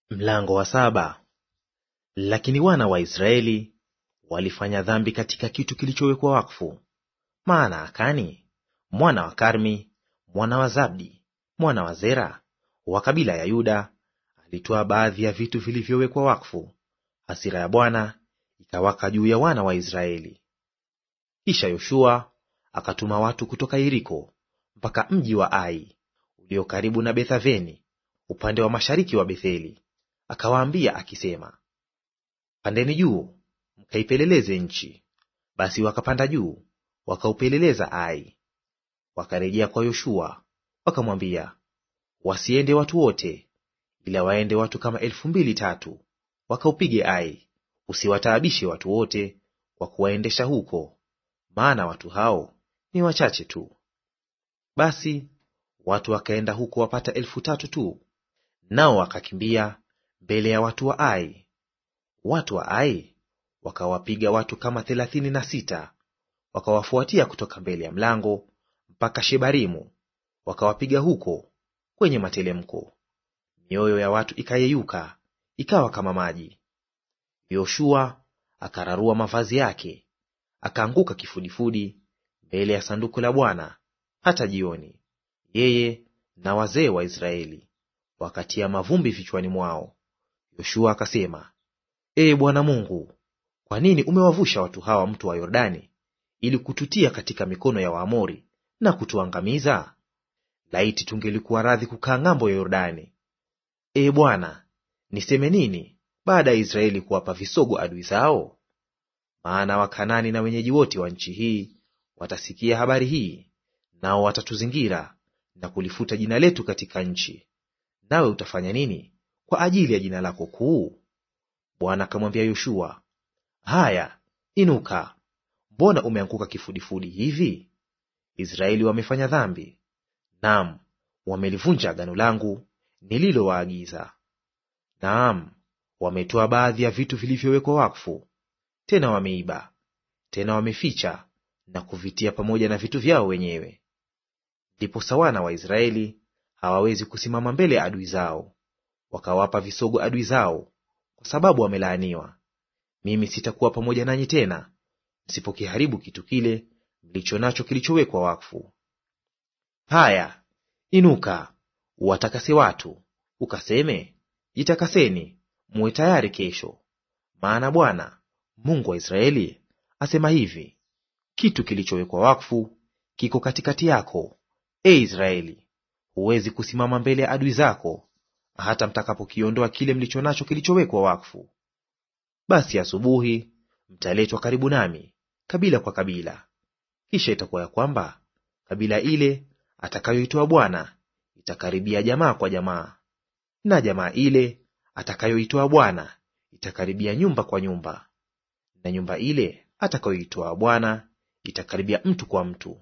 Mlango wa saba. Lakini wana wa Israeli walifanya dhambi katika kitu kilichowekwa wakfu. Maana Akani mwana wa Karmi mwana wa Zabdi mwana wa Zera wa kabila ya Yuda alitoa baadhi ya vitu vilivyowekwa wakfu, hasira ya Bwana ikawaka juu ya wana wa Israeli. Kisha Yoshua akatuma watu kutoka Yeriko mpaka mji wa Ai ulio karibu na Bethaveni upande wa mashariki wa Betheli, akawaambia akisema, pandeni juu mkaipeleleze nchi. Basi wakapanda juu wakaupeleleza Ai. Wakarejea kwa Yoshua wakamwambia, wasiende watu wote, ila waende watu kama 2,000 wakaupige Ai. Usiwataabishe watu wote kwa kuwaendesha huko, maana watu hao ni wachache tu. Basi watu wakaenda huko wapata 3,000 tu, nao wakakimbia mbele ya watu wa Ai. Watu wa Ai wakawapiga watu kama 36, wakawafuatia kutoka mbele ya mlango mpaka Shebarimu, wakawapiga huko kwenye matelemko. Mioyo ya watu ikayeyuka, ikawa kama maji. Yoshua akararua mavazi yake, akaanguka kifudifudi mbele ya sanduku la Bwana hata jioni, yeye na wazee wa Israeli wakatia mavumbi vichwani mwao. Yoshua akasema, Ee Bwana Mungu, kwa nini umewavusha watu hawa mto wa Yordani ili kututia katika mikono ya Waamori na kutuangamiza? Laiti tungelikuwa radhi kukaa ng'ambo ya Yordani. Ee Bwana, niseme nini baada ya Israeli kuwapa visogo adui zao? Maana Wakanani na wenyeji wote wa nchi hii watasikia habari hii, nao watatuzingira na kulifuta jina letu katika nchi. Nawe utafanya nini kwa ajili ya jina lako kuu? Bwana akamwambia Yoshua, haya, inuka. Mbona umeanguka kifudifudi hivi? Israeli wamefanya dhambi, naam, wamelivunja agano langu nililowaagiza. Naam, wametoa baadhi ya vitu vilivyowekwa wakfu, tena wameiba, tena wameficha na kuvitia pamoja na vitu vyao wenyewe. Ndiposa wana wa Israeli hawawezi kusimama mbele ya adui zao, wakawapa visogo adui zao, kwa sababu wamelaaniwa. Mimi sitakuwa pamoja nanyi tena, msipokiharibu kitu kile mlicho nacho kilichowekwa wakfu. Haya, inuka, uwatakase watu, ukaseme, jitakaseni, muwe tayari kesho. Maana Bwana Mungu wa Israeli asema hivi, kitu kilichowekwa wakfu kiko katikati yako, e Israeli. Huwezi kusimama mbele ya adui zako hata mtakapokiondoa kile mlicho nacho kilichowekwa wakfu. Basi asubuhi mtaletwa karibu nami kabila kwa kabila. Kisha itakuwa ya kwamba kabila ile atakayoitoa Bwana itakaribia jamaa kwa jamaa, na jamaa ile atakayoitoa Bwana itakaribia nyumba kwa nyumba, na nyumba ile atakayoitoa Bwana itakaribia mtu kwa mtu.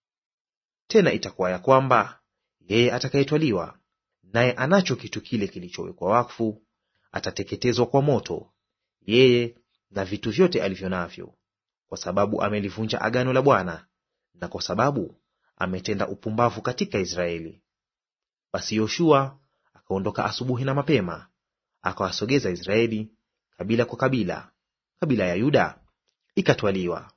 Tena itakuwa ya kwamba yeye atakayetwaliwa naye anacho kitu kile kilichowekwa wakfu atateketezwa kwa moto, yeye na vitu vyote alivyo navyo, kwa sababu amelivunja agano la Bwana na kwa sababu ametenda upumbavu katika Israeli. Basi Yoshua akaondoka asubuhi na mapema, akawasogeza Israeli kabila kwa kabila. Kabila ya Yuda ikatwaliwa.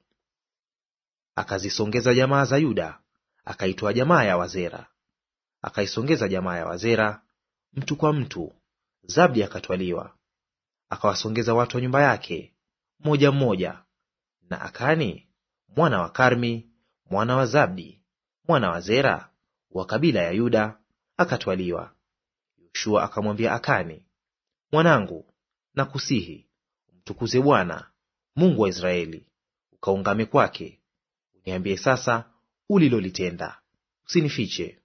Akazisongeza jamaa za Yuda, akaitoa jamaa ya Wazera. Akaisongeza jamaa ya Wazera mtu kwa mtu, Zabdi akatwaliwa. Akawasongeza watu wa nyumba yake mmoja mmoja. Na Akani mwana wa Karmi mwana wa Zabdi mwana wa Zera wa kabila ya Yuda akatwaliwa. Yoshua akamwambia Akani, mwanangu, nakusihi umtukuze Bwana Mungu wa Israeli, ukaungame kwake. Uniambie sasa ulilolitenda, usinifiche.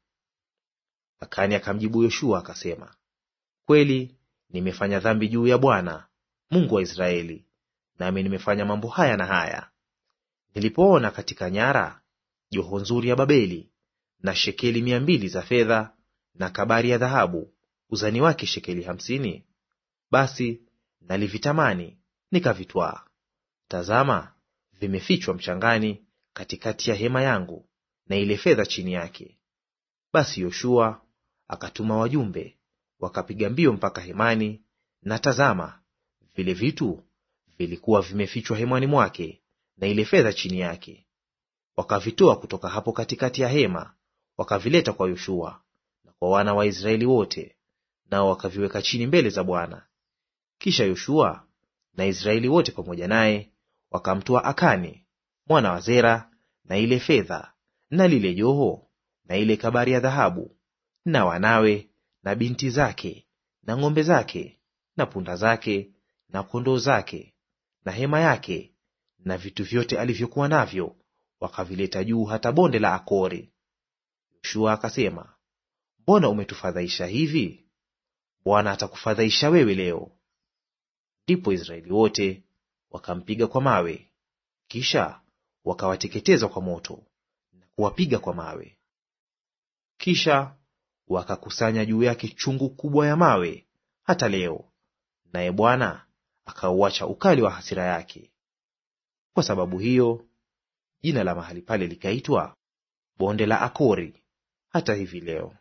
Akani akamjibu Yoshua akasema, kweli nimefanya dhambi juu ya Bwana Mungu wa Israeli, nami nimefanya mambo haya na haya. Nilipoona katika nyara joho nzuri ya Babeli na shekeli 200 za fedha na kabari ya dhahabu uzani wake shekeli 50, basi nalivitamani nikavitwaa. Tazama, vimefichwa mchangani katikati ya hema yangu na ile fedha chini yake. Basi Yoshua akatuma wajumbe, wakapiga mbio mpaka hemani na tazama, vile vitu vilikuwa vimefichwa hemani mwake, na ile fedha chini yake. Wakavitoa kutoka hapo katikati ya hema, wakavileta kwa Yoshua na kwa wana wa Israeli wote, nao wakaviweka chini mbele za Bwana. Kisha Yoshua na Israeli wote pamoja naye wakamtoa Akani mwana wa Zera, na ile fedha na lile joho na ile kabari ya dhahabu, na wanawe na binti zake na ng'ombe zake na punda zake na kondoo zake na hema yake na vitu vyote alivyokuwa navyo, wakavileta juu hata bonde la Akori. Yoshua akasema, mbona umetufadhaisha hivi? Bwana atakufadhaisha wewe leo. Ndipo Israeli wote wakampiga kwa mawe, kisha wakawateketeza kwa moto na kuwapiga kwa mawe. Kisha wakakusanya juu yake chungu kubwa ya mawe hata leo, naye Bwana akauacha ukali wa hasira yake. Kwa sababu hiyo jina la mahali pale likaitwa Bonde la Akori hata hivi leo.